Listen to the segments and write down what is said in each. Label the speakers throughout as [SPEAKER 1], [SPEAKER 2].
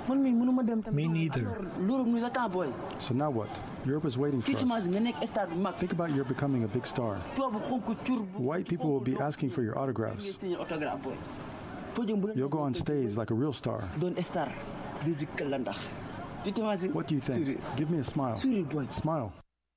[SPEAKER 1] Me neither.
[SPEAKER 2] So now what? Europe is waiting for us. Think about you're becoming a big star. White people will be asking for your autographs. You'll go on stage like a real star. What do you think? Give me a smile. Smile.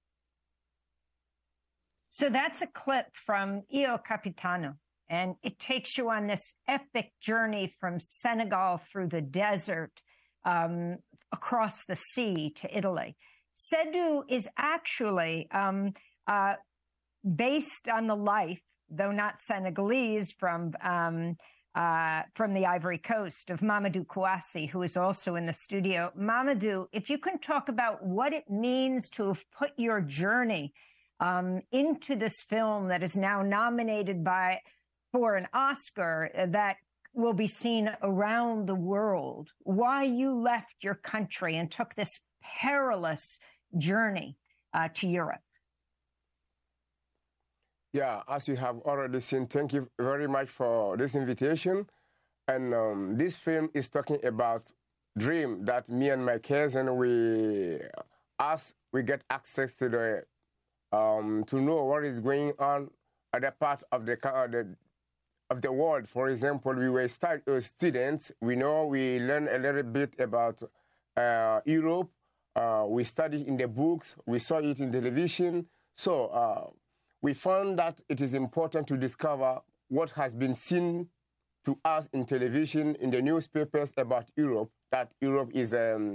[SPEAKER 3] So that's a clip from Io Capitano, and it takes you on this epic journey from Senegal through the desert, across the sea to Italy. Seydou is actually based on the life, though not Senegalese, from the Ivory Coast of Mamadou Kouassi, who is also in the studio. Mamadou, if you can talk about what it means to have put your journey into this film that is now nominated for an Oscar that will be seen around the world, why you left your country and took this perilous journey to Europe.
[SPEAKER 4] Yeah, as you have already seen, thank you very much for this invitation. And this film is talking about dream that me and my cousin, as we get access to the to know what is going on at the part of the world. For example, we were students. We learn a little bit about Europe. We studied in the books. We saw it in television. So we found that it is important to discover what has been seen to us in television, in the newspapers about Europe, that Europe is a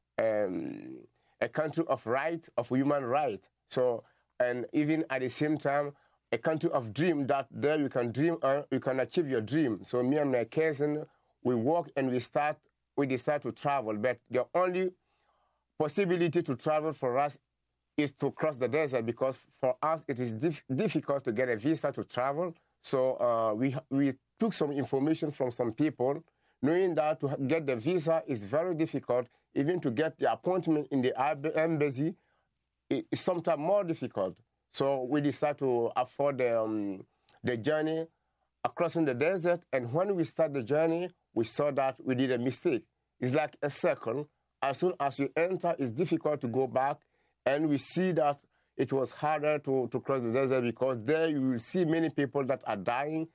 [SPEAKER 4] country of human rights. So, and even at the same time, a country of dream, that there you can dream, you can achieve your dream. So me and my cousin, we walk and we decide to travel. But the only possibility to travel for us is to cross the desert, because for us it is difficult to get a visa to travel. So we took some information from some people, knowing that to get the visa is very difficult. Even to get the appointment in the embassy is sometimes more difficult. So we decided to afford the journey across the desert. And when we start the journey, we saw that we did a mistake. It's like a circle. As soon as you enter, it's difficult to go back. And we see that it was harder to cross the desert, because there you will see many people that are dying.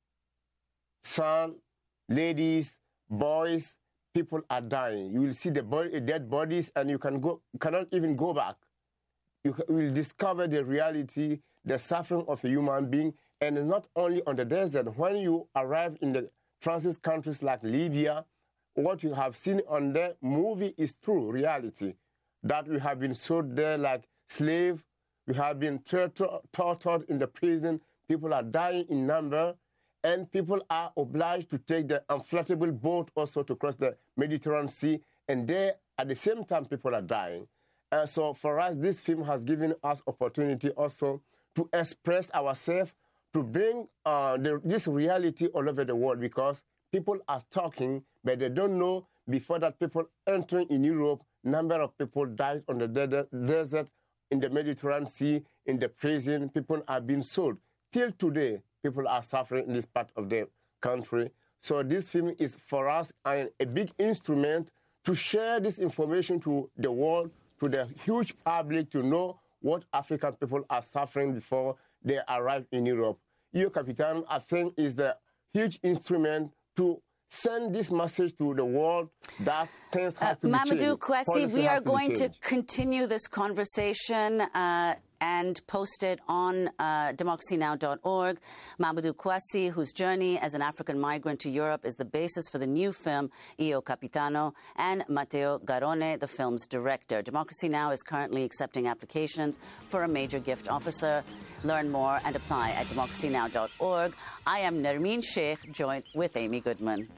[SPEAKER 4] Son, ladies, boys, people are dying. You will see the dead bodies, and you cannot even go back. You will discover the reality, the suffering of a human being. And it's not only on the desert. When you arrive in the transit countries like Libya, what you have seen on the movie is true reality. That we have been sold there like slaves. We have been tortured in the prison. People are dying in number. And people are obliged to take the inflatable boat also to cross the Mediterranean Sea. And there, at the same time, people are dying. So for us, this film has given us opportunity also to express ourselves, to bring this reality all over the world, because people are talking, but they don't know before that people entering in Europe, number of people died on the desert, in the Mediterranean Sea, in the prison. People are being sold. Till today, people are suffering in this part of the country. So this film is for us a big instrument to share this information to the world, to the huge public, to know what African people are suffering before they arrive in Europe. Io Capitano, I think, is the huge instrument to send this message to the world that things have to be changed.
[SPEAKER 5] Mamadou Kouassi, we are going to continue this conversation and post it on democracynow.org. Mamadou Kouassi, whose journey as an African migrant to Europe is the basis for the new film Io Capitano, and Matteo Garrone, the film's director. Democracy Now! Is currently accepting applications for a major gift officer. Learn more and apply at democracynow.org. I am Nermeen Sheikh, joined with Amy Goodman.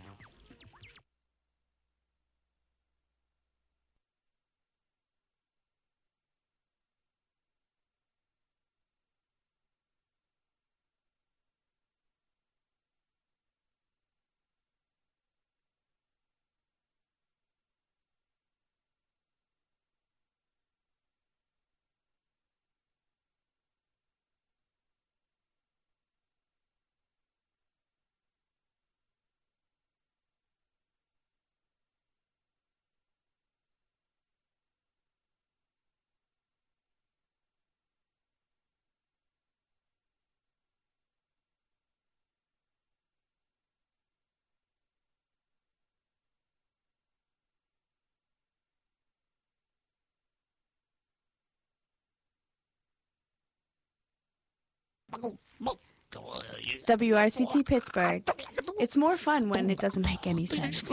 [SPEAKER 1] WRCT Pittsburgh. It's more fun when it doesn't make any sense.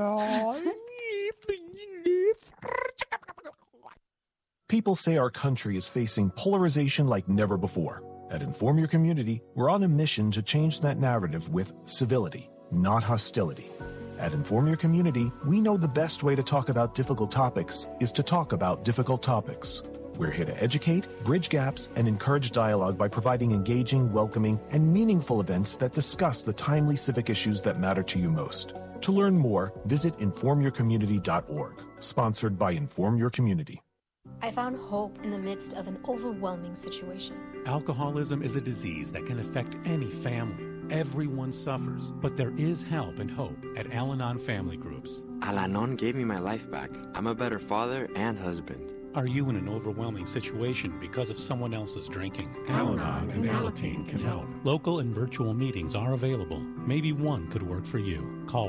[SPEAKER 6] People say our country is facing polarization like never before. At Inform Your Community, we're on a mission to change that narrative with civility, not hostility. At Inform Your Community, we know the best way to talk about difficult topics is to talk about difficult topics. We're here to educate, bridge gaps, and encourage dialogue by providing engaging, welcoming, and meaningful events that discuss the timely civic issues that matter to you most. To learn more, visit informyourcommunity.org, sponsored by Inform Your Community.
[SPEAKER 7] I found hope in the midst of an overwhelming situation.
[SPEAKER 8] Alcoholism is a disease that can affect any family. Everyone suffers, but there is help and hope at Al-Anon Family Groups.
[SPEAKER 9] Al-Anon gave me my life back. I'm a better father and husband.
[SPEAKER 8] Are you in an overwhelming situation because of someone else's drinking? Al-Anon and Alateen can help. Local and virtual meetings are available. Maybe one could work for you. Call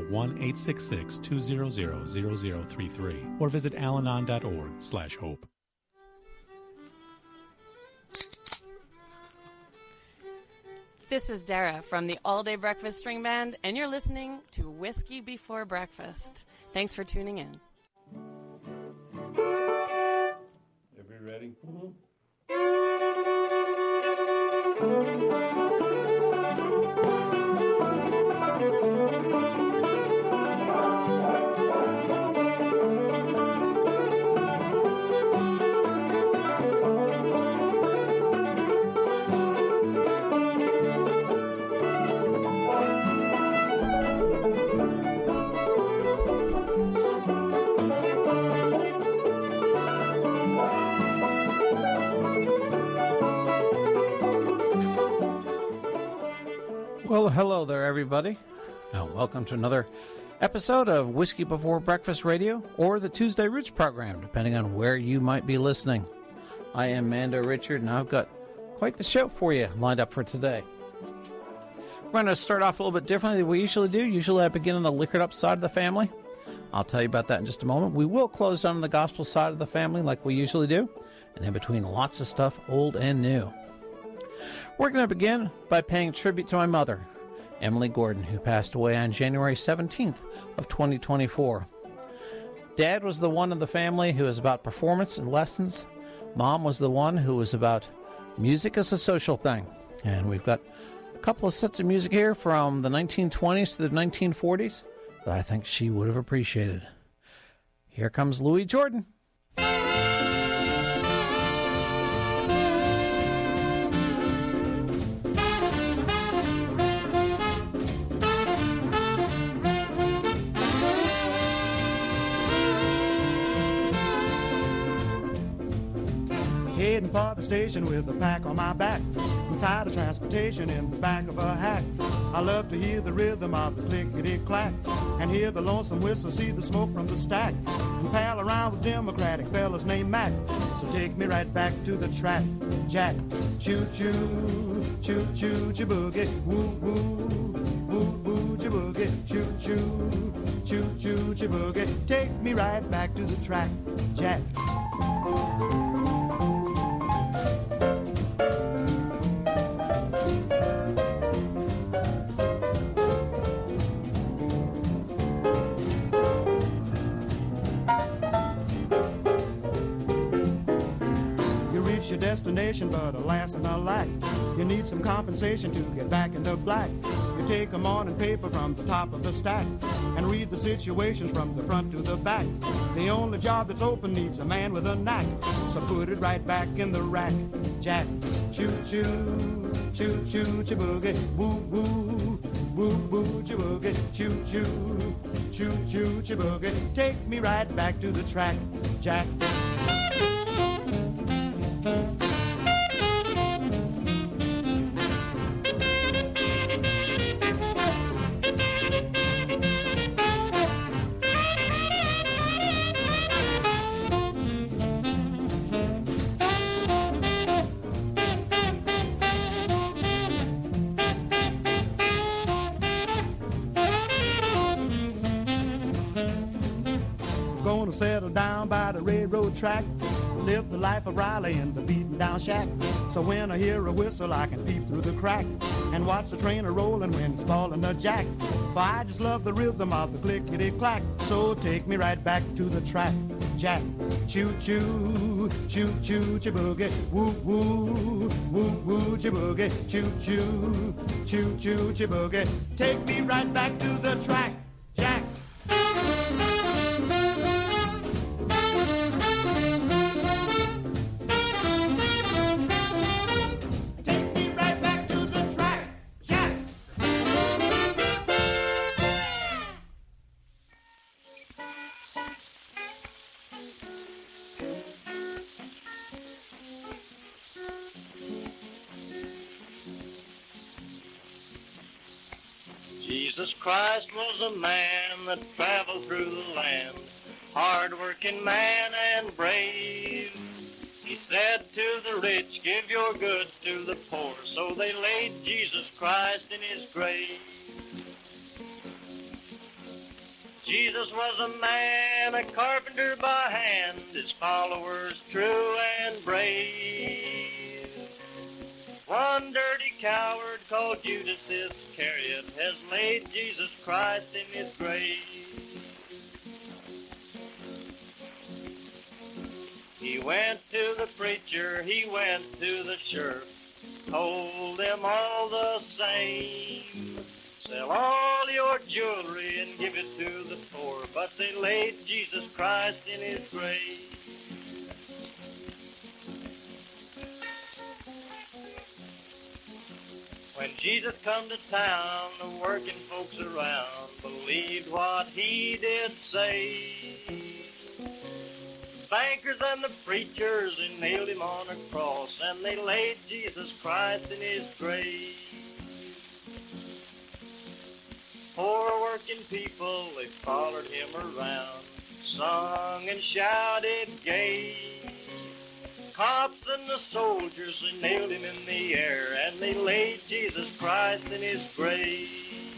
[SPEAKER 8] 1-866-200-0033 or visit alanon.org/hope.
[SPEAKER 10] This is Dara from the All Day Breakfast String Band, and you're listening to Whiskey Before Breakfast. Thanks for tuning in.
[SPEAKER 11] Everybody ready?
[SPEAKER 12] Well, hello there, everybody. Welcome to another episode of Whiskey Before Breakfast Radio, or the Tuesday Roots program, depending on where you might be listening. I am Mando Richard, and I've got quite the show for you lined up for today. We're going to start off a little bit differently than we usually do. Usually I begin on the liquored up side of the family. I'll tell you about that in just a moment. We will close down on the gospel side of the family like we usually do, and in between lots of stuff, old and new. We're going to begin by paying tribute to my mother, Emily Gordon, who passed away on January 17th of 2024. Dad was the one in the family who was about performance and lessons. Mom was the one who was about music as a social thing. And we've got a couple of sets of music here from the 1920s to the 1940s that I think she would have appreciated. Here comes Louis Jordan.
[SPEAKER 13] Heading for the station with a pack on my back. I'm tired of transportation in the back of a hack. I love to hear the rhythm of the clickety-clack and hear the lonesome whistle, see the smoke from the stack, and pal around with Democratic fellas named Mac. So take me right back to the track, Jack. Choo-choo, choo-choo, choo-boogie, woo-woo, woo-woo, choo-boogie, choo-choo, choo-choo, choo-boogie. Take me right back to the track, Jack. Your destination, but alas and alack, you need some compensation to get back into black. You take a morning paper from the top of the stack and read the situations from the front to the back. The only job that's open needs a man with a knack, so put it right back in the rack, Jack. Choo-choo, choo-choo, choo-boogie, woo-woo, woo-woo, choo-boogie, choo-choo, choo-choo, choo-boogie. Take me right back to the track, Jack. Gonna settle down by the railroad track, live the life of Riley in the beaten down shack. So when I hear a whistle, I can peep through the crack and watch the train a-rolling when it's falling a jack. For I just love the rhythm of the clickety-clack. So take me right back to the track, Jack. Choo-choo, choo-choo, chiboogie, woo-woo, woo-woo, chiboogie, choo-choo, choo-choo, chiboogie. Take me right back to the track, Jack.
[SPEAKER 14] Jesus Christ was a man that traveled through the land, hard-working man and brave. He said to the rich, give your goods to the poor, so they laid Jesus Christ in his grave. Jesus was a man, a carpenter by hand, his followers true and brave. One dirty coward called Judas Iscariot has laid Jesus Christ in his grave. He went to the preacher, he went to the sheriff, told them all the same. Sell all your jewelry and give it to the poor, but they laid Jesus Christ in his grave. When Jesus come to town, the working folks around believed what he did say. The bankers and the preachers, they nailed him on a cross, and they laid Jesus Christ in his grave. Poor working people, they followed him around, sung and shouted gay. Cops and the soldiers, they nailed him in the air, and they laid Jesus Christ in his grave.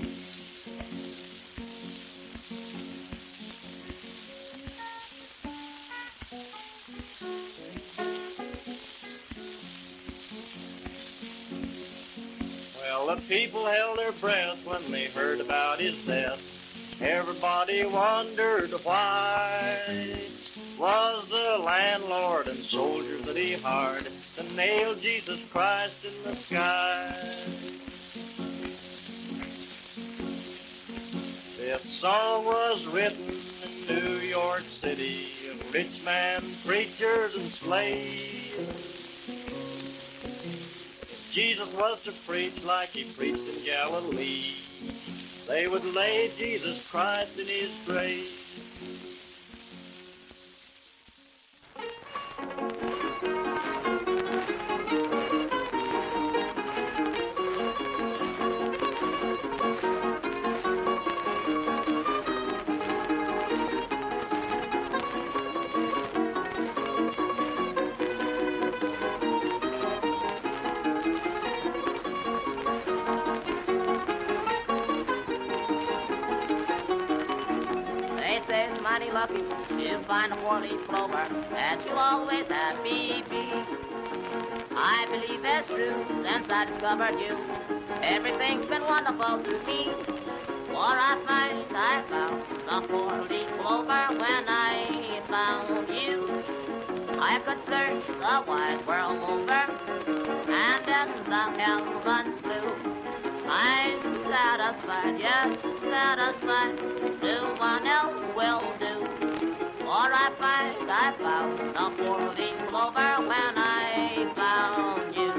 [SPEAKER 14] Well, the people held their breath when they heard about his death. Everybody wondered why. Was the landlord and soldiers that he hired to nail Jesus Christ in the sky? This song was written in New York City of rich man preachers and slaves. If Jesus was to preach like he preached in Galilee, they would lay Jesus Christ in his grave.
[SPEAKER 15] Lucky to find a four-leaf clover that you'll always have me be. I believe it's true since I discovered you. Everything's been wonderful to me. What I found the four-leaf clover when I found you. I could search the wide world over and in the heavens blue. I'm satisfied, yes, satisfied. No one else will do. What I found the four-leaf clover when I found you.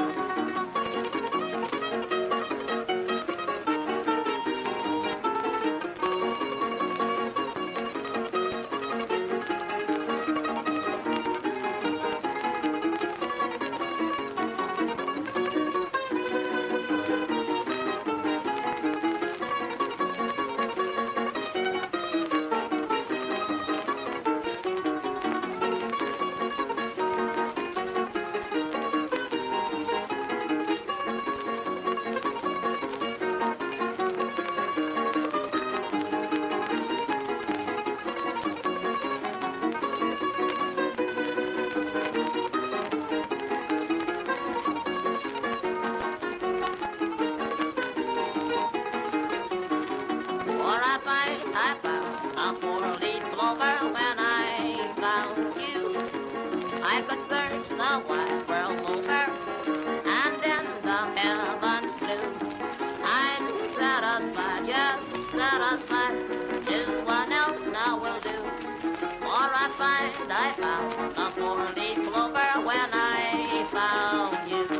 [SPEAKER 15] the wide world over and in the heavens blue. I'm satisfied, yes, satisfied. Just what else now will do. For I find I found the four-leaf clover when I found you.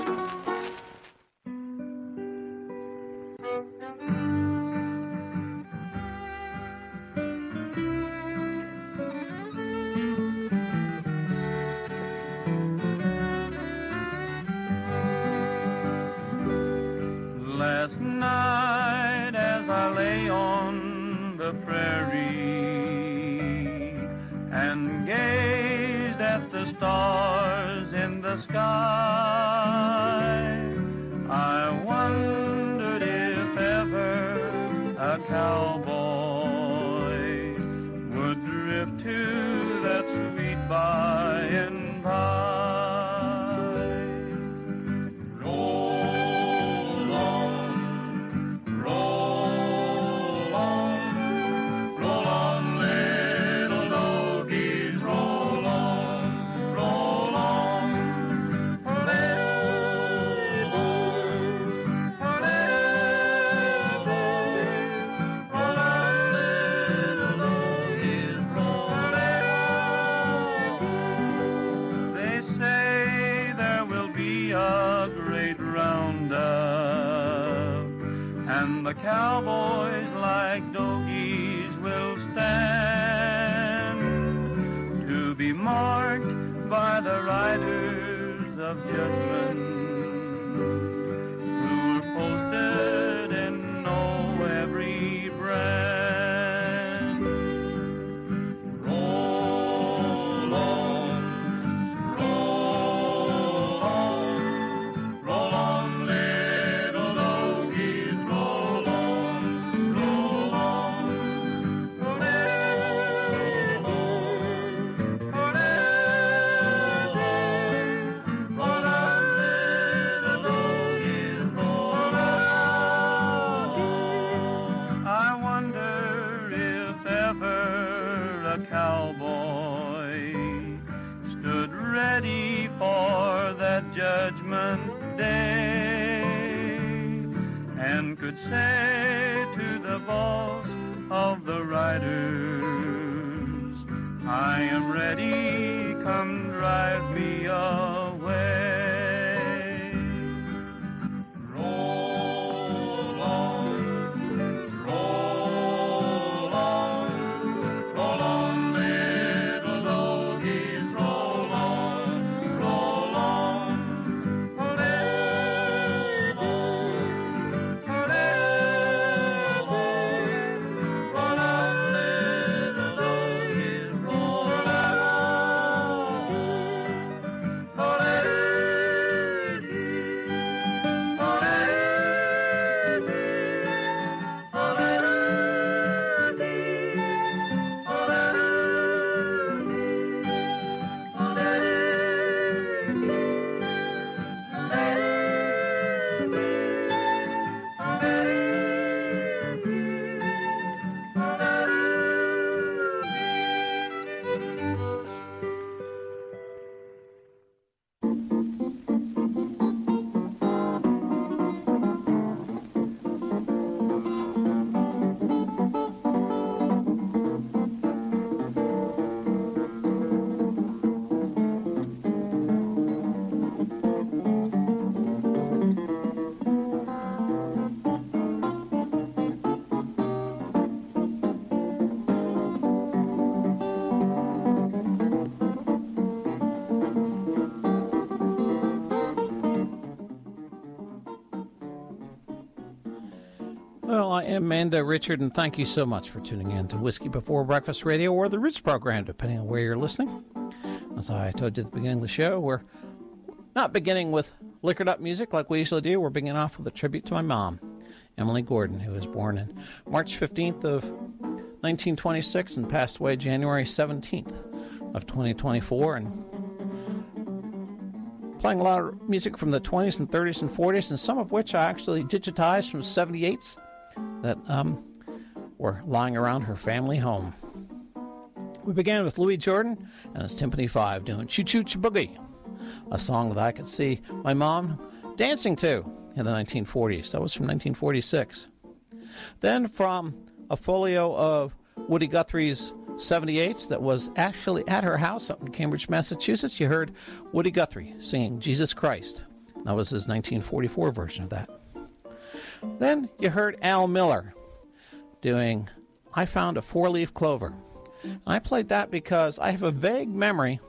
[SPEAKER 16] Last night as I lay on the prairie and gazed at the stars in the sky, I wondered if ever a cowboy would drift to that sweet by and by. The cowboys like doggies will stand to be marked by the riders of judgment who are posted and know every brand. Roll on, roll on, roll on, little doggies, roll on. Cowboy stood ready for that judgment day and could say to the boss of the riders, I am ready, come drive me away. Roll on, roll on, roll on.
[SPEAKER 12] Well, I am Amanda Richard, and thank you so much for tuning in to Whiskey Before Breakfast Radio or the Roots program, depending on where you're listening. As I told you at the beginning of the show, we're not beginning with liquored up music like we usually do. We're beginning off with a tribute to my mom, Emily Gordon, who was born on March 15th of 1926 and passed away January 17th of 2024. And playing a lot of music from the 20s and 30s and 40s, and some of which I actually digitized from 78s that were lying around her family home. We began with Louis Jordan and his Timpani 5 doing Choo Choo Boogie. a song that I could see my mom dancing to in the 1940s. That was from 1946. Then from a folio of Woody Guthrie's 78s that was actually at her house up in Cambridge, Massachusetts, you heard Woody Guthrie singing Jesus Christ. That was his 1944 version of that. Then you heard Al Miller doing I Found a Four-Leaf Clover. And I played that because I have a vague memory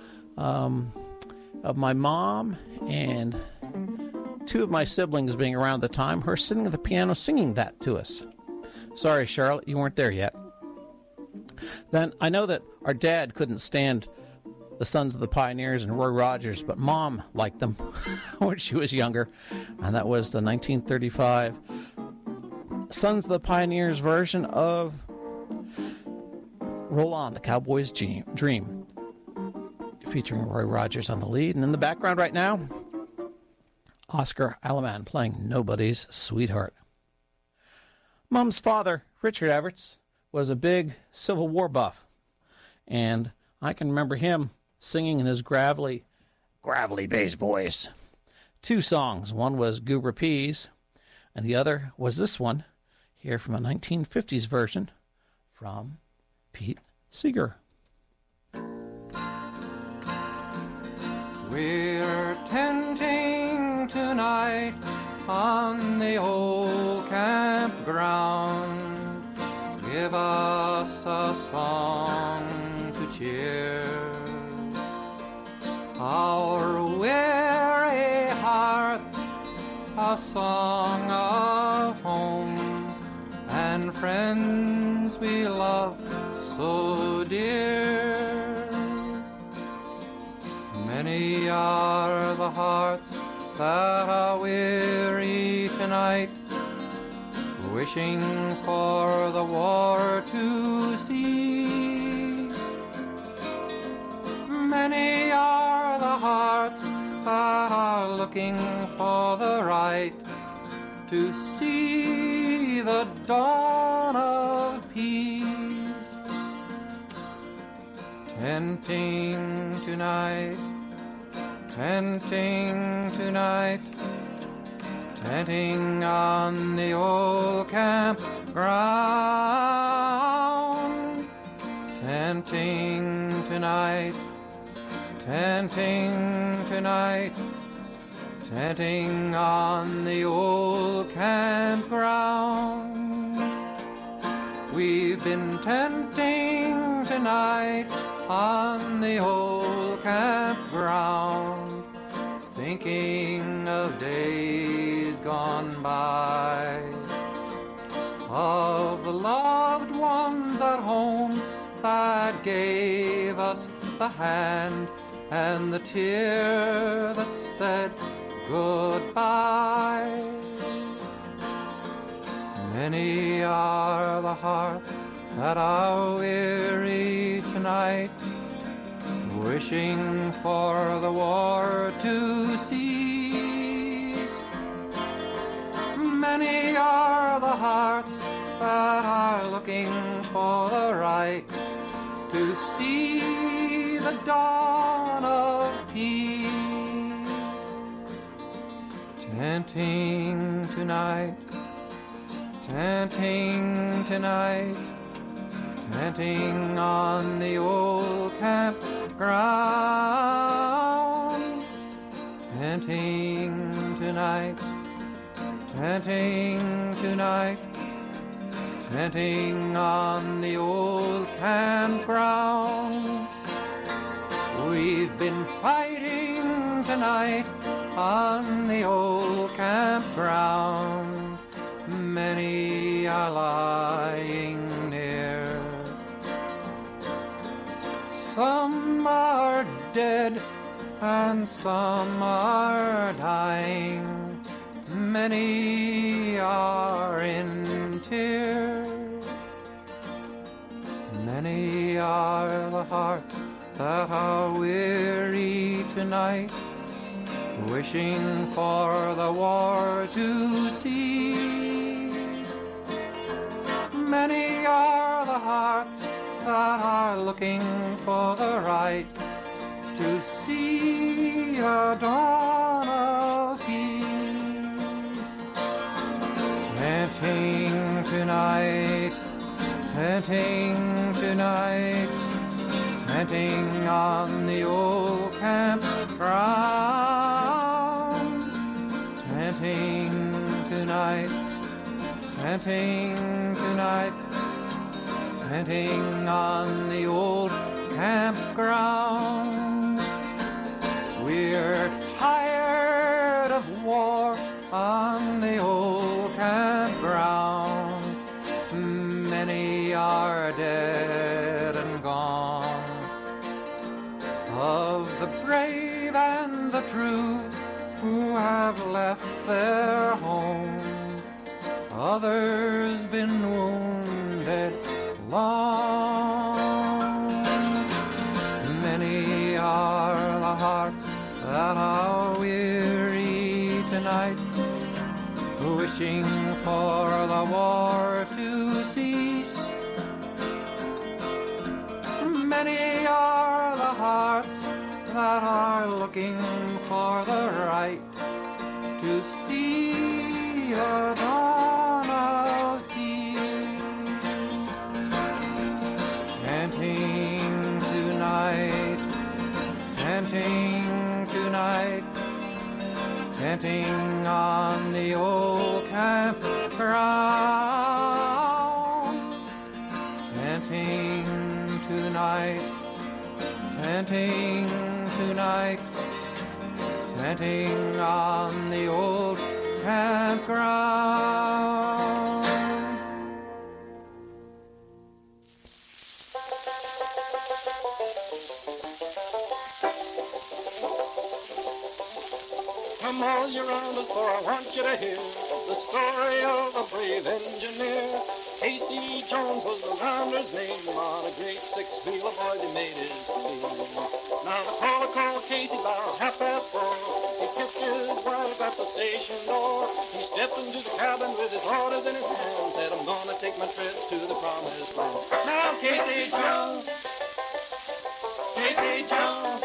[SPEAKER 12] of my mom and two of my siblings being around at the time, her sitting at the piano singing that to us. Sorry, Charlotte, you weren't there yet. Then I know that our dad couldn't stand the Sons of the Pioneers and Roy Rogers, but Mom liked them when she was younger, and that was the 1935 Sons of the Pioneers version of Roll On, the Cowboy's Dream, featuring Roy Rogers on the lead. And in the background right now, Oscar Aleman playing Nobody's Sweetheart. Mom's father, Richard Everts, was a big Civil War buff, and I can remember him singing in his gravelly bass voice two songs. One was Goober Peas, and the other was this one here from a 1950s version from Pete Seeger.
[SPEAKER 17] We're tenting tonight on the old campground. Give us a song to cheer our weary hearts, a song of home and friends we love so dear. Many are the hearts that are weary tonight, wishing for the war to cease. Many are the hearts that are looking for the right to see the dawn of peace. Tenting tonight, tenting tonight, tenting on the old campground. Tenting tonight, tenting tonight, tenting on the old campground. We've been tenting tonight on the old campground, thinking of days gone by, of the loved ones at home that gave us the hand and the tear that said goodbye. Many are the hearts that are weary tonight, wishing for the war to cease. Many are the hearts that are looking for the right to see the dawn of peace. Tenting tonight, tenting tonight, tenting on the old campground. Tenting tonight, tenting tonight, tenting on the old campground. We've been fighting tonight on the old campground. Many are lying near. Some are dead and some are dying. Many are in tears. Many are the hearts that are weary tonight, wishing for the war to cease. Many are the hearts that are looking for the right to see a dawn of peace. Tenting tonight, tenting tonight, tenting on the old campground. Tenting tonight, tenting tonight, tenting on the old campground. We're tired of war on the old campground. Many are dead and gone. Of the brave and the true who have left their home, others been wounded long. Many are the hearts that are weary tonight, wishing for the war to cease. Many are the hearts that are looking for the right to see a dawn of peace. Chanting tonight, chanting tonight, chanting on the old campground. Chanting tonight, chanting tonight, chanting on the old campground.
[SPEAKER 14] Come all year round, for I want you to hear the story of a brave engineer. Casey Jones was the rounder's name. On a great six-wheeler boy, they made his team. Now the caller called Casey about 4:30. He kissed his wife at the station door. He stepped into the cabin with his orders in his hand. Said, I'm gonna take my trip to the promised land. Now Casey Jones, Casey Jones,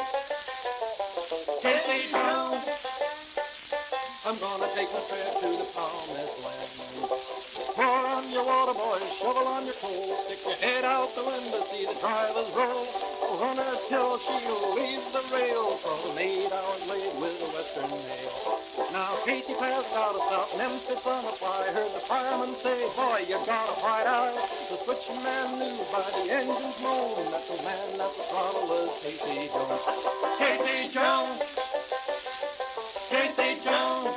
[SPEAKER 14] Casey Jones, I'm gonna take my trip to the promised land. Pour on your water, boys, shovel on your coal. Stick your head out the window, see the drivers roll. Run her till she leaves the rail. From 8 hours late with a western mail. Now Casey passed out of South Memphis on a fly. Heard the fireman say, boy, you got a bright eye. The switchman knew by the engine's moan that the man at the throttle was Casey Jones. Casey Jones, Casey Jones,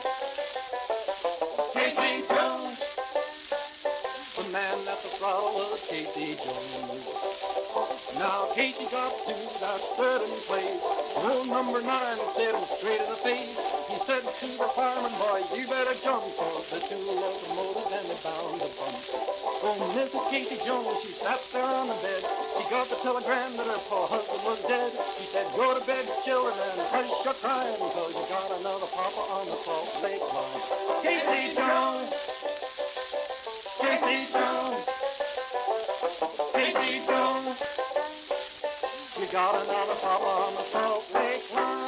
[SPEAKER 14] Casey Jones. The man at the throttle was Casey Jones. Now Casey got to that certain place. Rule number 9 stared him straight in the face. He said to the fireman, boy, you better jump, cause the two locomotives and they're bound to bump. Oh, Mrs. Casey Jones, she sat there on the bed. She got the telegram that her poor husband was dead. She said, go to bed, children, and hush your crying, cause you got another papa on the Salt Lake line. Casey Jones, Casey Jones, Casey Jones, you got another papa on the Salt Lake line.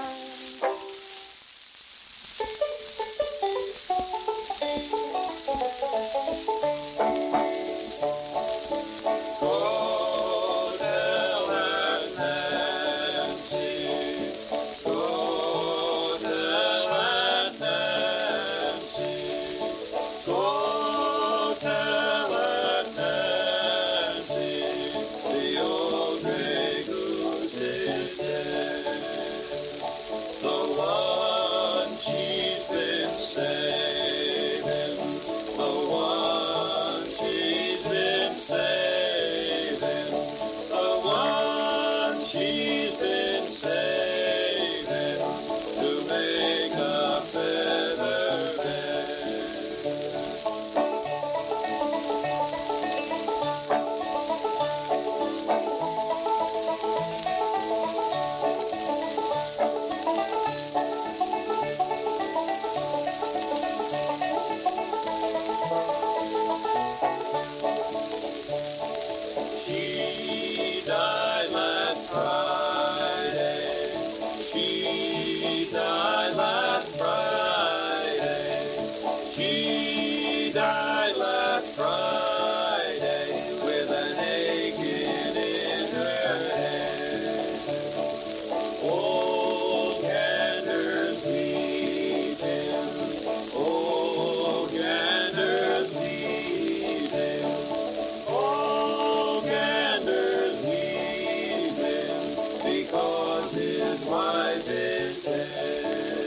[SPEAKER 16] my business.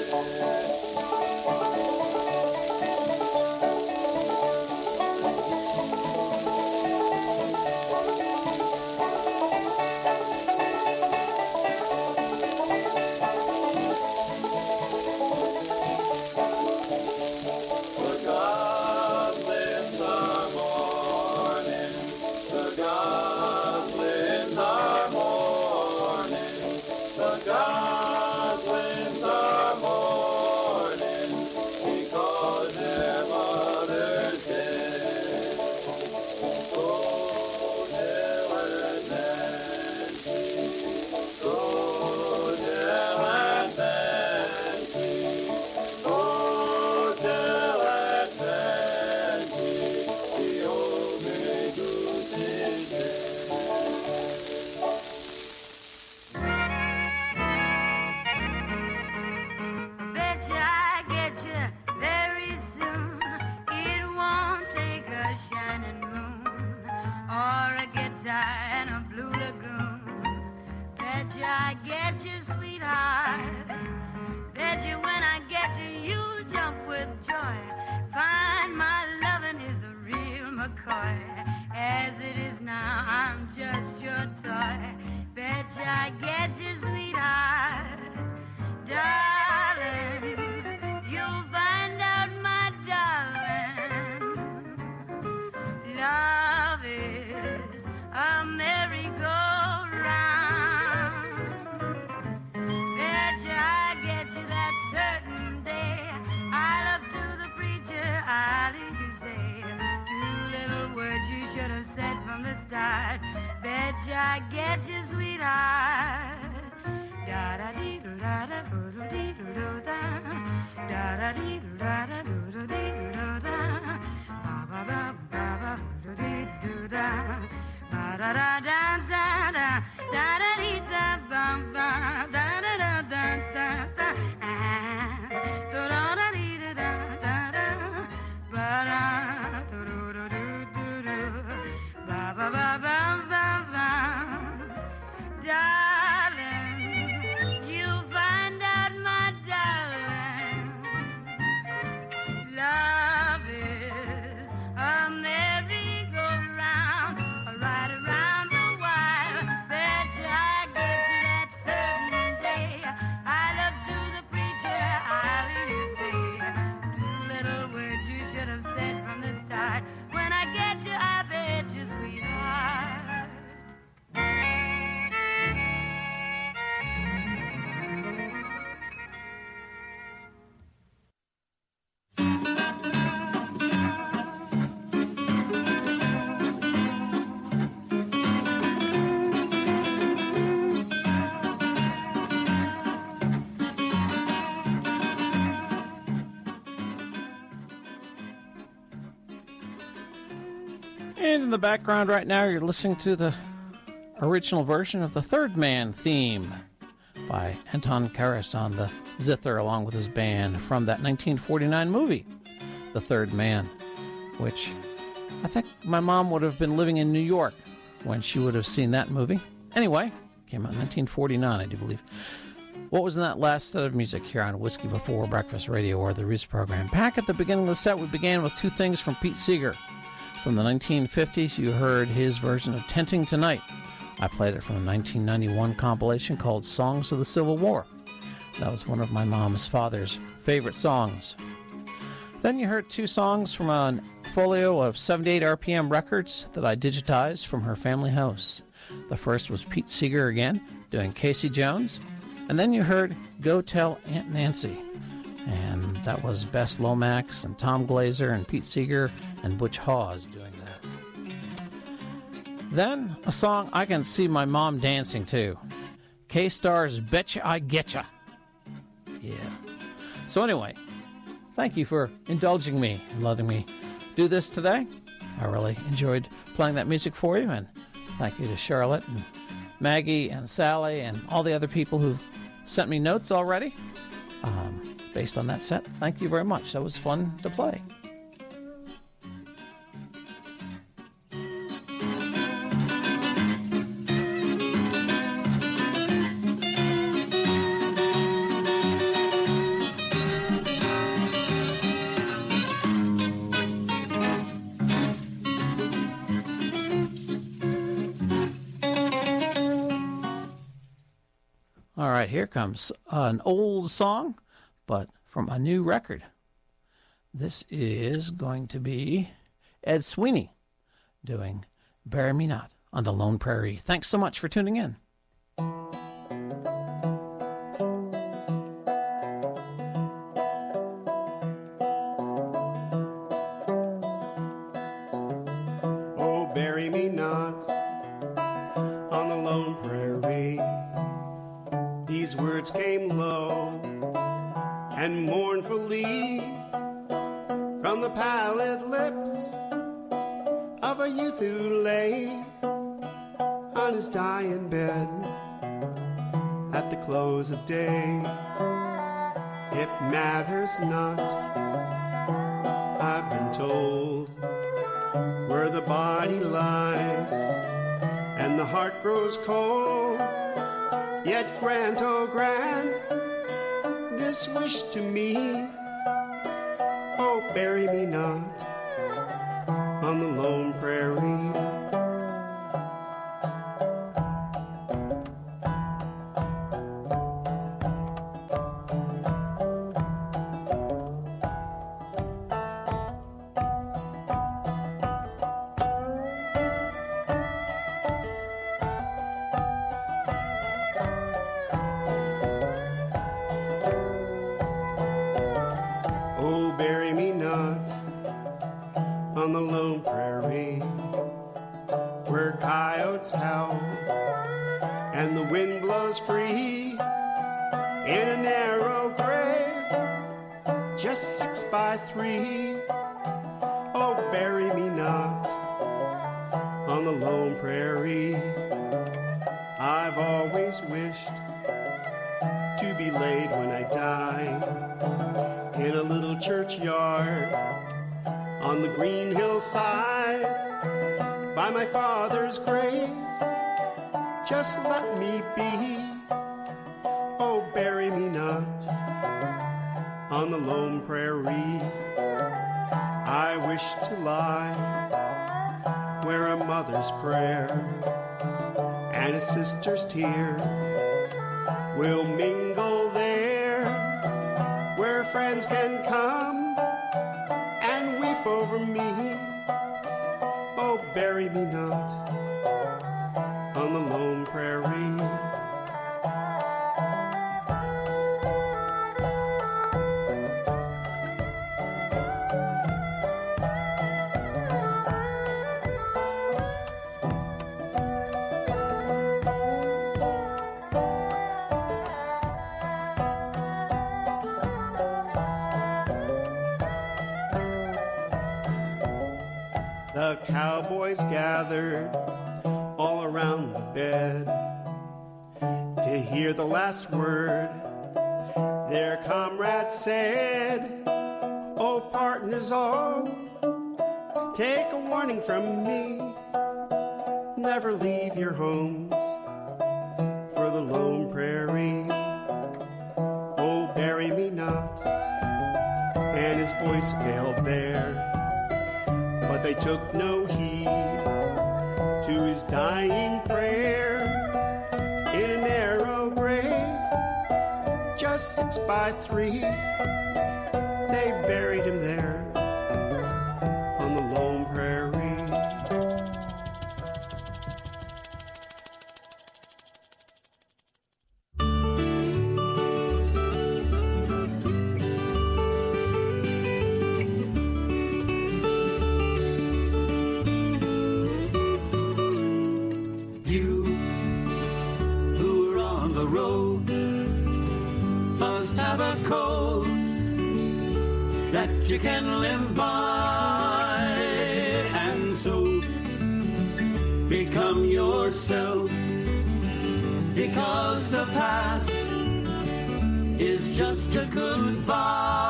[SPEAKER 12] And in the background right now, you're listening to the original version of the Third Man theme by Anton Karas on the zither along with his band from that 1949 movie, The Third Man, which I think my mom would have been living in New York when she would have seen that movie. Anyway, came out in 1949, I do believe. What was in that last set of music here on Whiskey Before Breakfast Radio or the Roots program? Back at the beginning of the set, we began with two things from Pete Seeger. From the 1950s, you heard his version of Tenting Tonight. I played it from a 1991 compilation called Songs of the Civil War. That was one of my mom's father's favorite songs. Then you heard two songs from a folio of 78 RPM records that I digitized from her family house. The first was Pete Seeger again, doing Casey Jones. And then you heard Go Tell Aunt Nancy. And that was Bess Lomax and Tom Glazer and Pete Seeger and Butch Hawes doing that. Then a song I can see my mom dancing to. K-Star's Betcha I Getcha. Yeah. So anyway, thank you for indulging me and letting me do this today. I really enjoyed playing that music for you, and thank you to Charlotte and Maggie and Sally and all the other people who've sent me notes already. Based on that set, thank you very much. That was fun to play. All right, here comes an old song, but from a new record. This is going to be Ed Sweeney doing Bury Me Not on the Lone Prairie. Thanks so much for tuning in.
[SPEAKER 18] Oh, bury me not on the Lone Prairie. These words came low and mournfully from the pallid lips of a youth who lay on his dying bed at the close of day. It matters not, I've been told, where the body lies and the heart grows cold. Yet grant, oh grant, this wish to me. Oh, bury me not on the Lone Prairie. Oh, bury me not on the Lone Prairie, where coyotes howl and the wind blows free, in a narrow grave just 6 by 3. Oh, bury me not on the Lone Prairie. I've always wished to be laid when I die in a little churchyard on the green hillside by my father's grave. Just let me be. Oh, bury me not on the Lone Prairie. I wish to lie where a mother's prayer and a sister's tear will mingle there, where friends can come and weep over me. Oh, bury me not on the Lone Prairie. The cowboys gathered all around the bed to hear the last word. Their comrade said, oh, partners all, take a warning from me. Never leave your homes for the Lone Prairie. Oh, bury me not. And his voice failed there, but they took no heed to his dying prayer in a narrow grave, just 6 by 3. They buried him there on the Lone Prairie.
[SPEAKER 19] You can live by, and so become yourself, because the past is just a goodbye.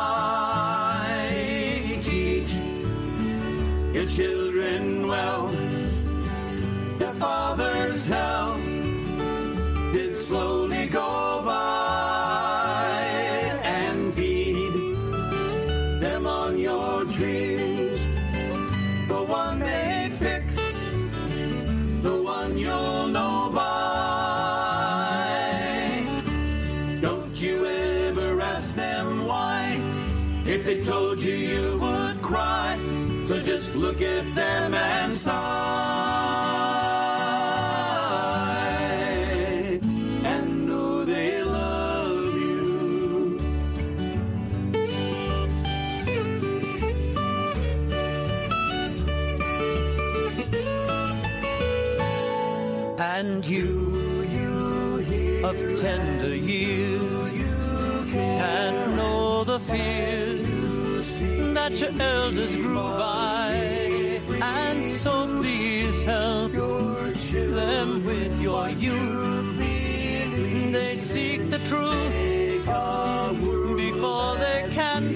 [SPEAKER 19] Teach your children well, their father's hell did slowly go by, and feed them on your dreams, the one they fix, the one you'll know by. if they told you you would cry. So just look at them and sigh, and know they love you.
[SPEAKER 17] And you of tender years can know the fears that your elders grew by, and so please help them with your youth. They seek the truth before they can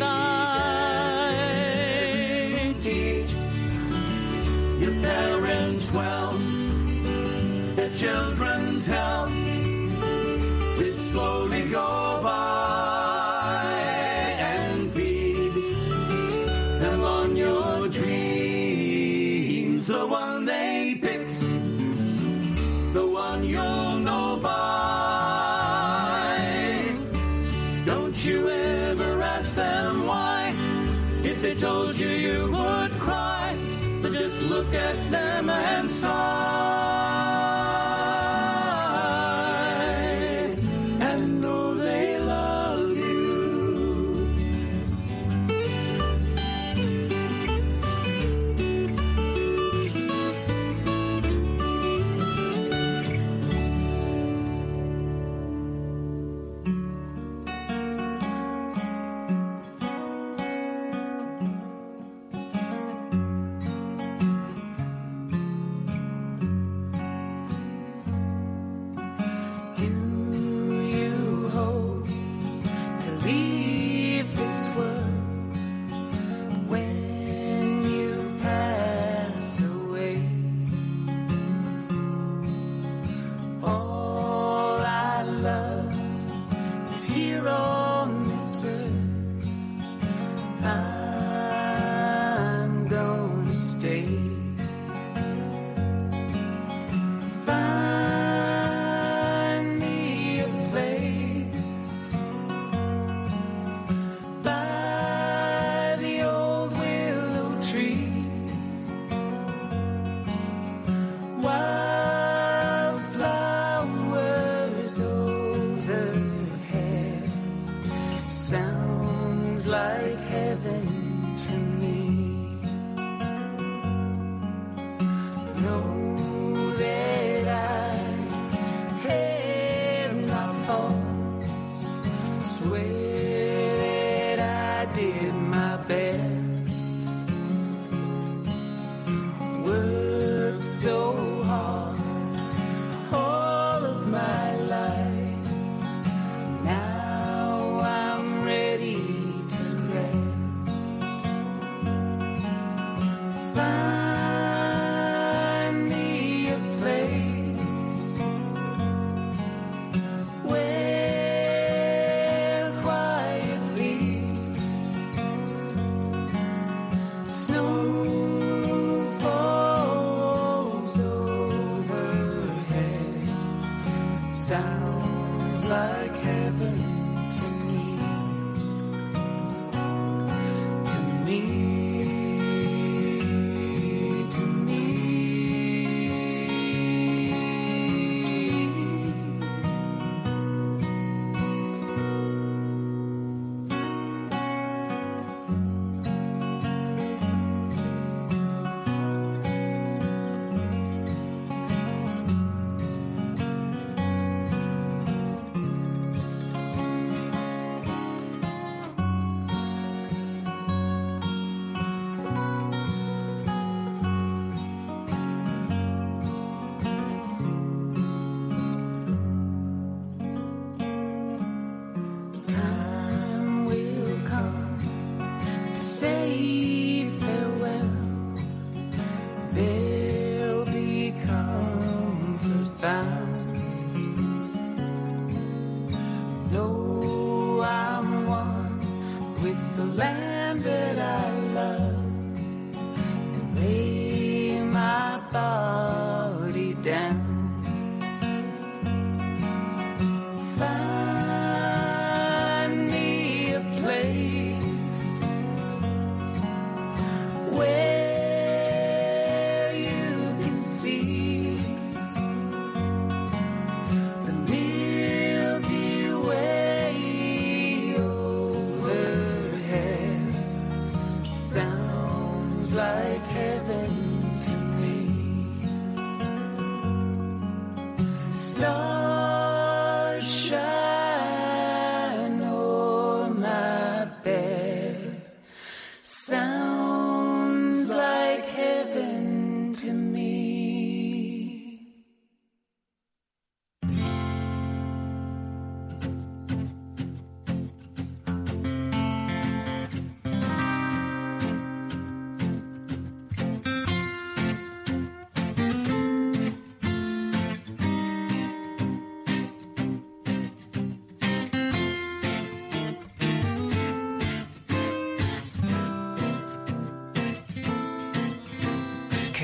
[SPEAKER 17] die.
[SPEAKER 19] Teach your parents well, their children's health will slowly go by, and feed them on your dreams. The one they picked, the one you'll know by. Don't you ever ask them why, if they told you you would cry. But just look at them and sigh. Find me a place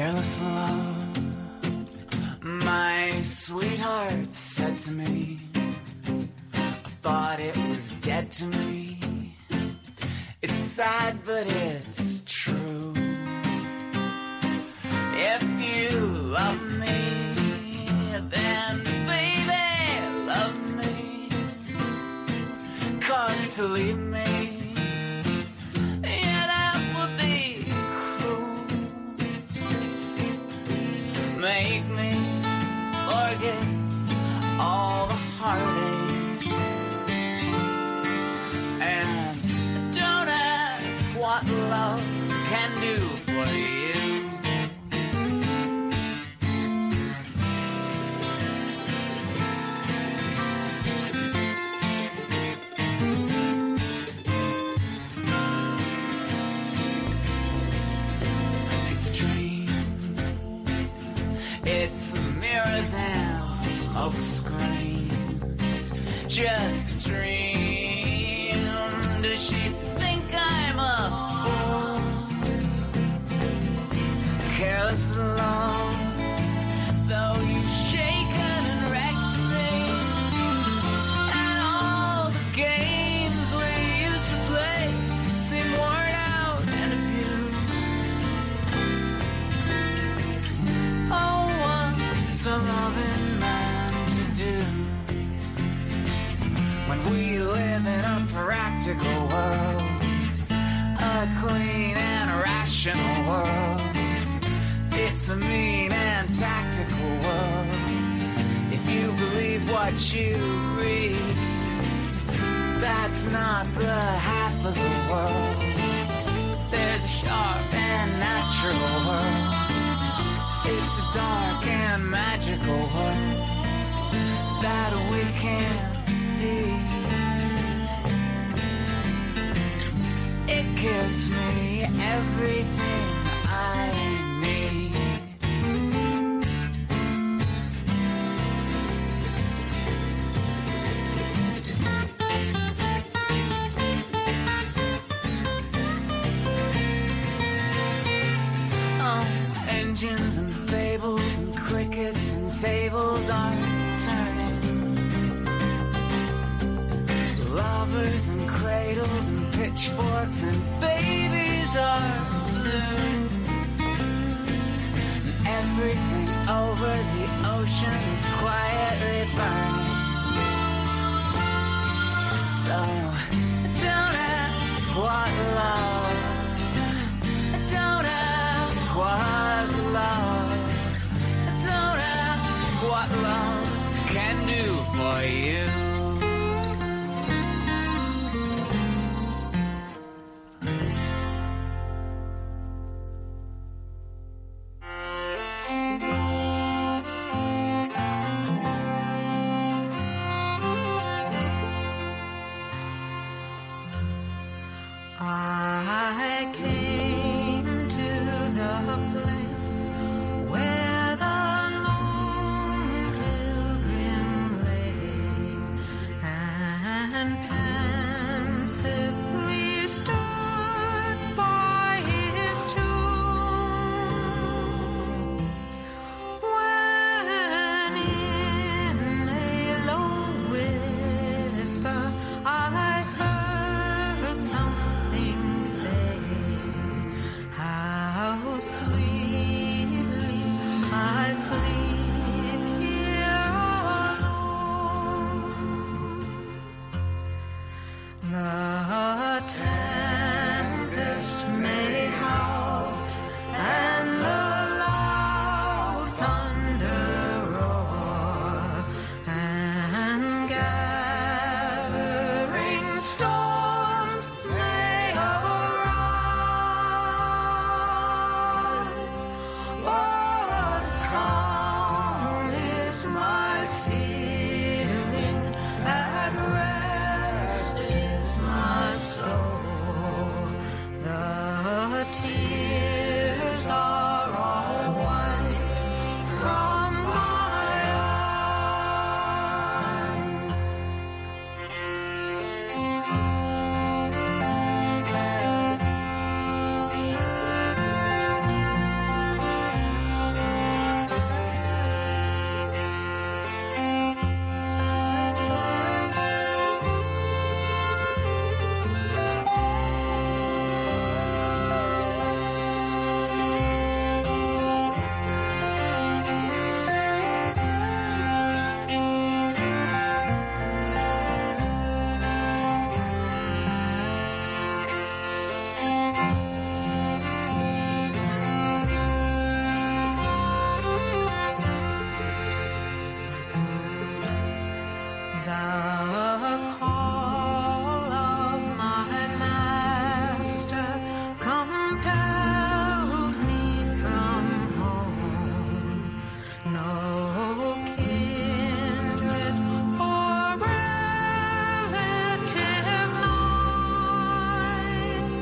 [SPEAKER 20] Careless love, my sweetheart said to me, I thought it was dead to me. It's sad, but it's true. If you love me, then baby, love me. 'Cause to leave me, yeah, that would be cruel. Make me forget all the heartache, and don't ask what love can do for you. It's a dream. It's mirrors and smoke screens. Just a dream. Does she think I'm a fool? Careless love, though you've shaken and wrecked me, and all the games we used to play seem worn out and abused. Oh, what's a loving man to do when we live in a practical world, a clean and rational world? It's a mean and tactical world. If you believe what you read, that's not the half of the world. There's a sharp and natural world. It's a dark and magical world that we can't see. It gives me everything I need. Engines and fables and crickets and tables are turning. Lovers and cradles and pitchforks and babies are blue. And everything over the ocean is quietly burning. So don't ask what love, don't ask what love, don't ask what love can do for you. call of my master compelled me from home. No kindred or relative mine.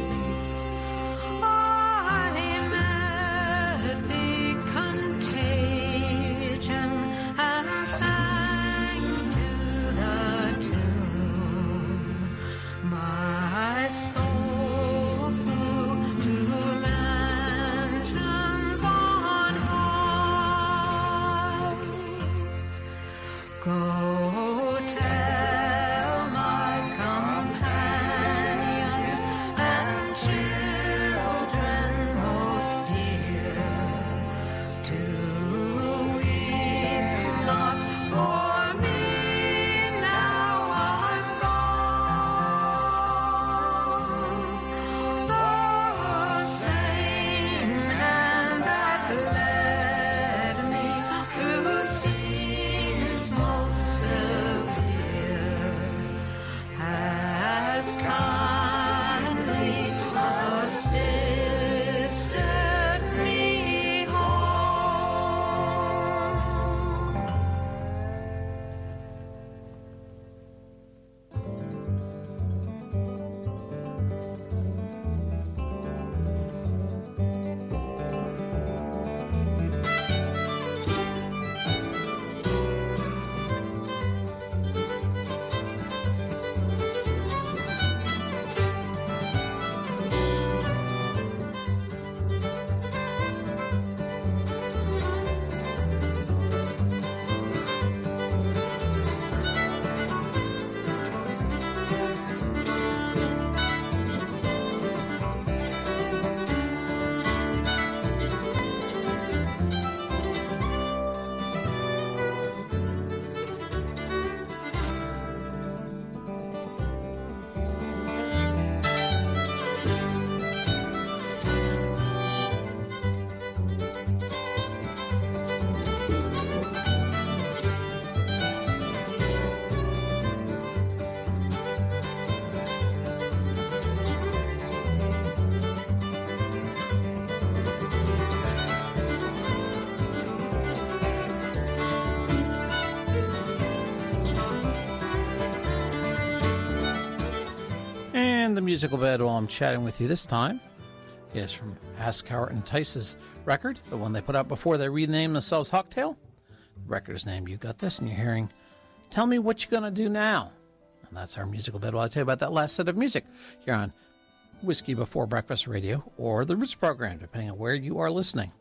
[SPEAKER 20] I met the contagion and sang to the tune. My soul flew to mansions on high. Go tell my companion and children most dear to weep not for me now I'm gone. The same hand that led me through scenes most severe has kindly assisted me home.
[SPEAKER 12] And the musical bed while I'm chatting with you this time is from Asghar and Tice's record, the one they put out before they renamed themselves Hucktail. The record is named You Got This, and you're hearing Tell Me What You Gonna Do Now. And that's our musical bed while I tell you about that last set of music here on Whiskey Before Breakfast Radio or the Roots program, depending on where you are listening.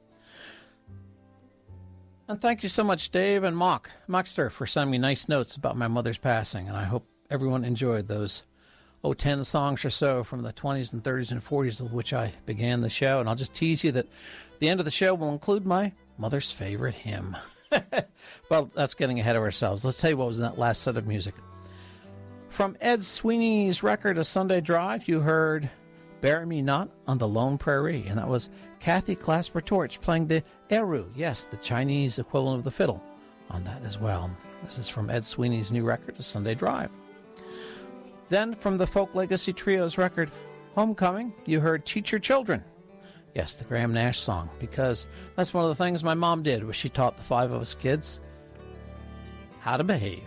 [SPEAKER 12] And thank you so much, Dave and Mockster, for sending me nice notes about my mother's passing, and I hope everyone enjoyed those 10 songs or so from the 20s and 30s and 40s with which I began the show. And I'll just tease you that the end of the show will include my mother's favorite hymn. Well, that's getting ahead of ourselves. Let's tell you what was in that last set of music. From Ed Sweeney's record, A Sunday Drive, you heard Bury Me Not on the Lone Prairie. And that was Kathy Clasper Torch playing the eru, yes, the Chinese equivalent of the fiddle, on that as well. This is from Ed Sweeney's new record, A Sunday Drive. Then, from the Folk Legacy Trio's record, Homecoming, you heard Teach Your Children. Yes, the Graham Nash song, because that's one of the things my mom did, was she taught the 5 of us kids how to behave.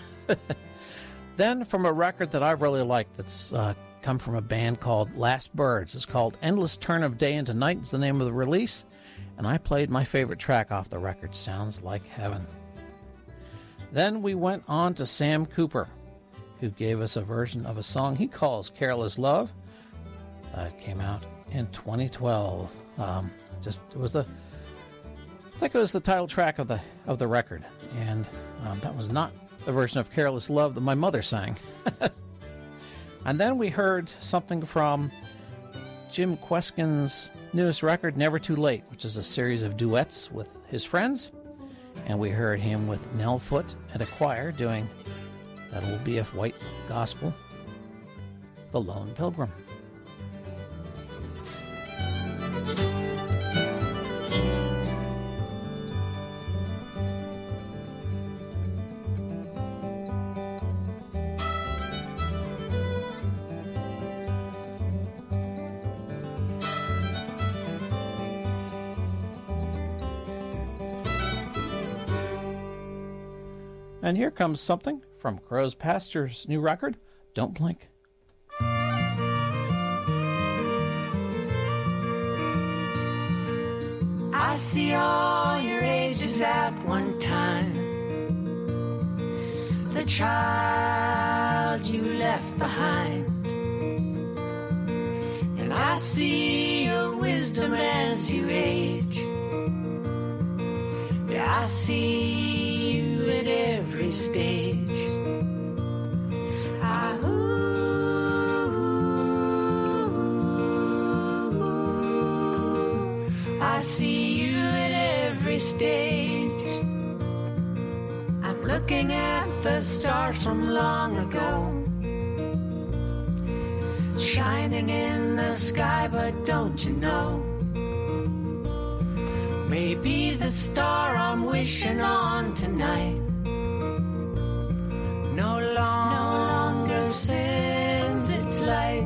[SPEAKER 12] Then, from a record that I've really liked that's come from a band called Last Birds. It's called Endless Turn of Day into Night is the name of the release, and I played my favorite track off the record, Sounds Like Heaven. Then we went on to Sam Cooper, who gave us a version of a song he calls Careless Love. It came out in 2012. I think it was the title track of the record, and that was not the version of Careless Love that my mother sang. And then we heard something from Jim Kweskin's newest record, Never Too Late, which is a series of duets with his friends. And we heard him with Nell Foote and a choir doing that old B.F. White gospel, The Lone Pilgrim. And here comes something from Crow's Pasture's new record, Don't Blink.
[SPEAKER 20] I see all your ages at one time. The child you left behind. And I see your wisdom as you age. Yeah, I see you at every stage. I see you at every stage. I'm looking at the stars from long ago, shining in the sky, but don't you know? Maybe the star I'm wishing on tonight no longer sends its light.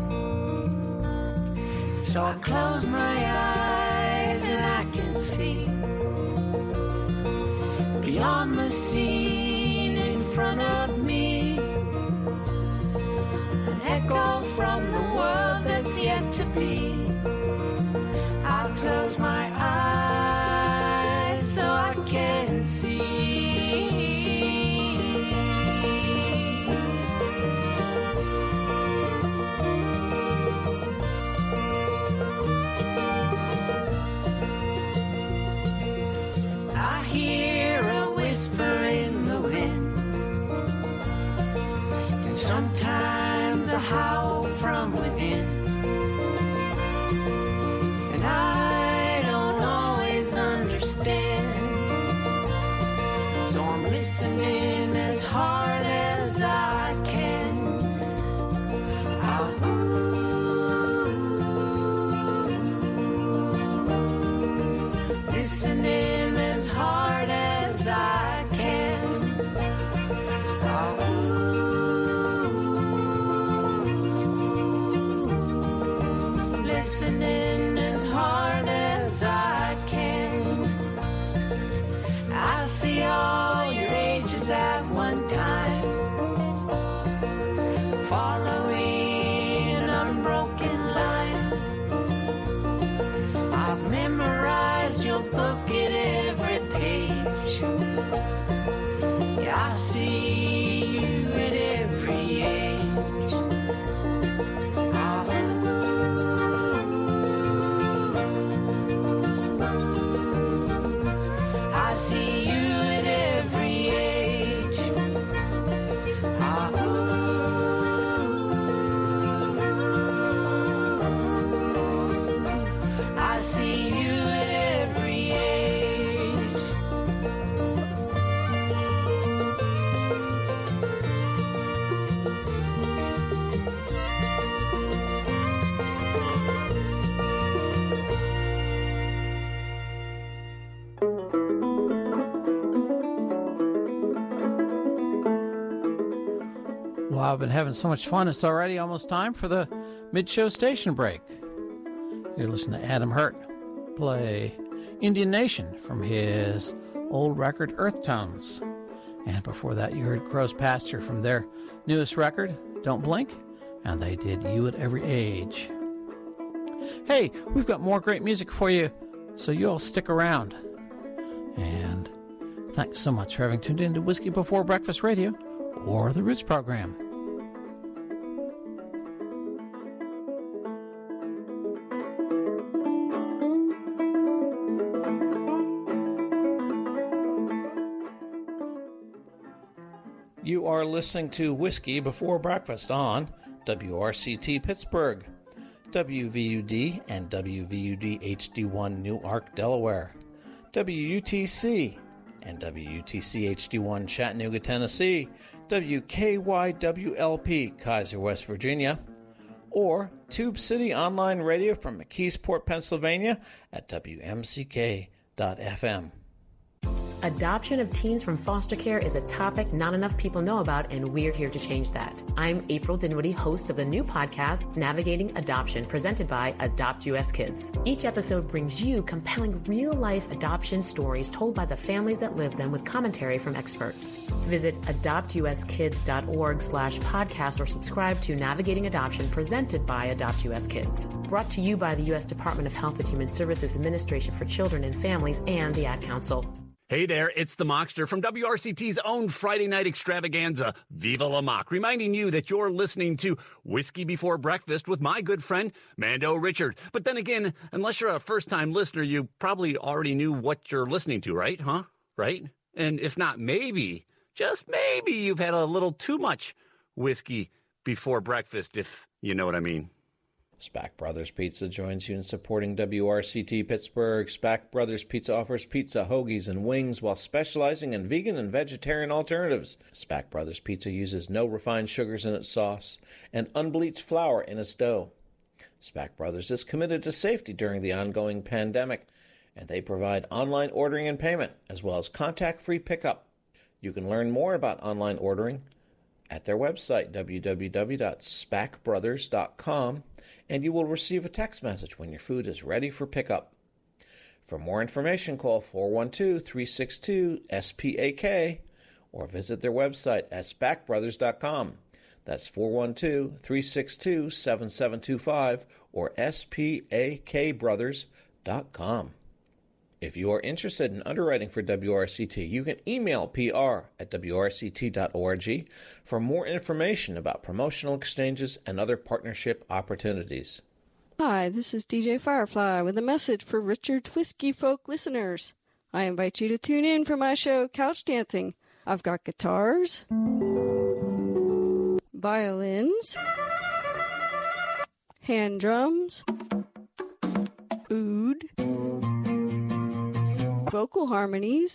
[SPEAKER 20] So I close my eyes and I can see beyond the scene in front of me, an echo from the world that's yet to be. I'll close my eyes so I can see. I hear a whisper in the wind, and sometimes a howl from within. And I don't always understand, so I'm listening as hard as I can. Listening as hard as I can. Listening as hard as I can. I see all your ages at one time, following an unbroken line. I've memorized your book at every page. Yeah, I see you at every age. I see you at every age. I see you at every age.
[SPEAKER 12] Well, I've been having so much fun. It's already almost time for the mid-show station break. You're listening to Adam Hurt play Indian Nation from his old record, Earth Tones. And before that, you heard Crow's Pasture from their newest record, Don't Blink, and they did You at Every Age. Hey, we've got more great music for you, so you all stick around. And thanks so much for having tuned in to Whiskey Before Breakfast Radio, or the Roots program. You are listening to Whiskey Before Breakfast on WRCT Pittsburgh, WVUD and WVUD HD1 Newark, Delaware, WUTC and WUTC HD1 Chattanooga, Tennessee, WKYWLP Kaiser, West Virginia, or Tube City Online Radio from McKeesport, Pennsylvania at WMCK.FM.
[SPEAKER 21] Adoption of teens from foster care is a topic not enough people know about, and we're here to change that. I'm April Dinwiddie, host of the new podcast, Navigating Adoption, presented by Adopt US Kids. Each episode brings you compelling real-life adoption stories told by the families that live them with commentary from experts. Visit adoptuskids.org/podcast or subscribe to Navigating Adoption, presented by Adopt US Kids. Brought to you by the U.S. Department of Health and Human Services Administration for Children and Families and the Ad Council.
[SPEAKER 22] Hey there, it's the Mockster from WRCT's own Friday night extravaganza, Viva La Mock, reminding you that you're listening to Whiskey Before Breakfast with my good friend, Mando Richard. But then again, unless you're a first-time listener, you probably already knew what you're listening to, right? Huh? Right? And if not, maybe, just maybe, you've had a little too much whiskey before breakfast, if you know what I mean.
[SPEAKER 12] Spack Brothers Pizza joins you in supporting WRCT Pittsburgh. Spack Brothers Pizza offers pizza, hoagies, and wings while specializing in vegan and vegetarian alternatives. Spack Brothers Pizza uses no refined sugars in its sauce and unbleached flour in its dough. Spack Brothers is committed to safety during the ongoing pandemic, and they provide online ordering and payment, as well as contact-free pickup. You can learn more about online ordering at their website, www.spackbrothers.com, and you will receive a text message when your food is ready for pickup. For more information, call 412-362-SPAK or visit their website at spackbrothers.com. That's 412-362-7725 or spakbrothers.com. If you are interested in underwriting for WRCT, you can email pr@wrct.org for more information about promotional exchanges and other partnership opportunities.
[SPEAKER 23] Hi, this is DJ Firefly with a message for Richard Whiskey Folk listeners. I invite you to tune in for my show, Couch Dancing. I've got guitars, violins, hand drums, oud, vocal harmonies,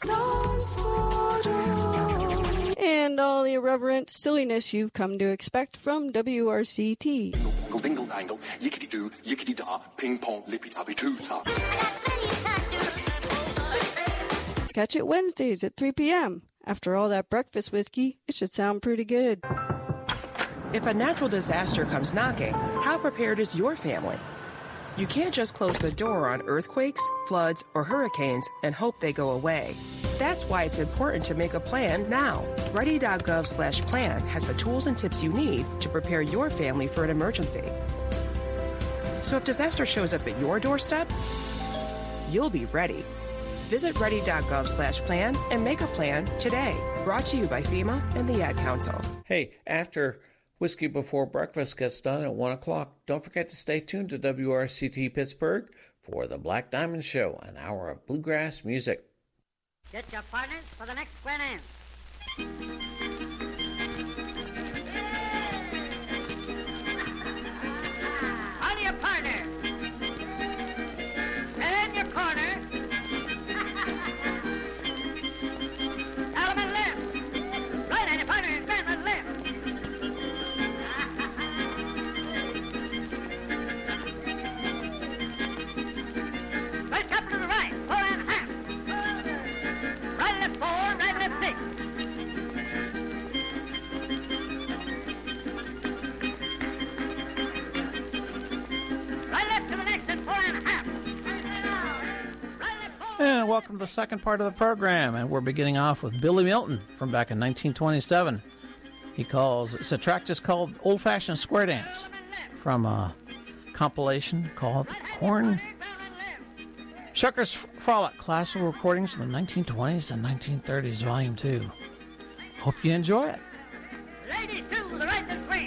[SPEAKER 23] and all the irreverent silliness you've come to expect from WRCT.
[SPEAKER 24] Dingle dangle, yickety doo, yickety da, ping pong, lippy tappy toota.
[SPEAKER 23] Catch it Wednesdays at 3 p.m. After all that breakfast whiskey, it should sound pretty good.
[SPEAKER 25] If a natural disaster comes knocking, how prepared is your family? You can't just close the door on earthquakes, floods, or hurricanes and hope they go away. That's why it's important to make a plan now. Ready.gov/plan has the tools and tips you need to prepare your family for an emergency. So if disaster shows up at your doorstep, you'll be ready. Visit ready.gov/plan and make a plan today. Brought to you by FEMA and the Ad Council.
[SPEAKER 12] Hey, after Whiskey Before Breakfast gets done at 1 o'clock, don't forget to stay tuned to WRCT Pittsburgh for the Black Diamond Show, an hour of bluegrass music.
[SPEAKER 15] Get your partners for the next grand end. On your partner. And your corner. Element left. Right on your partner and stand left. Right up to the right. 4.5. Right left 4, right left 6. Right left to the next at 4.5.
[SPEAKER 12] And welcome to the second part of the program, and we're beginning off with Billy Milton from back in 1927. It's a track just called Old Fashioned Square Dance from a compilation called Corn Shuckers Frolic, Classical Recordings from the 1920s and 1930s, Volume 2. Hope you enjoy it.
[SPEAKER 15] Ladies to the right and swing.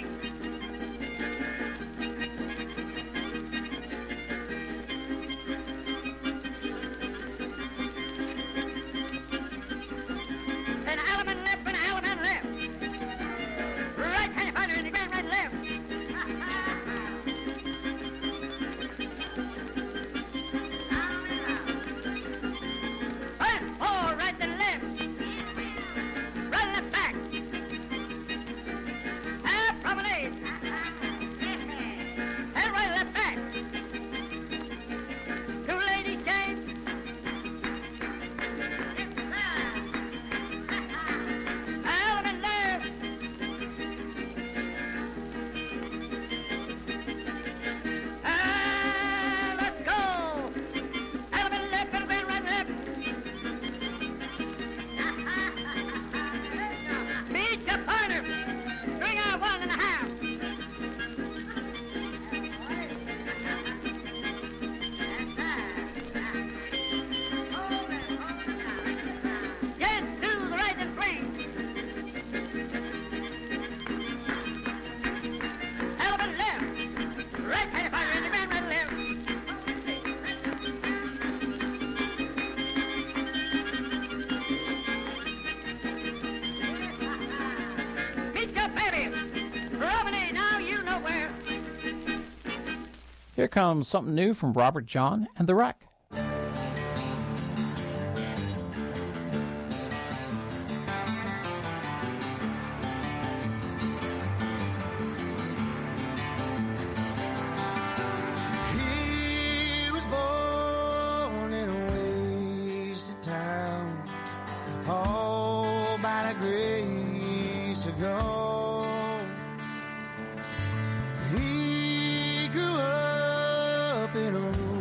[SPEAKER 15] An element left and an element left. Right hand fighter and again right left. Right, 4, right and left. Right left back. Half promenade.
[SPEAKER 12] Here comes something new from Robert John and the Wreck.
[SPEAKER 1] He was born in a wasted town, all by the grace of God. He grew up in a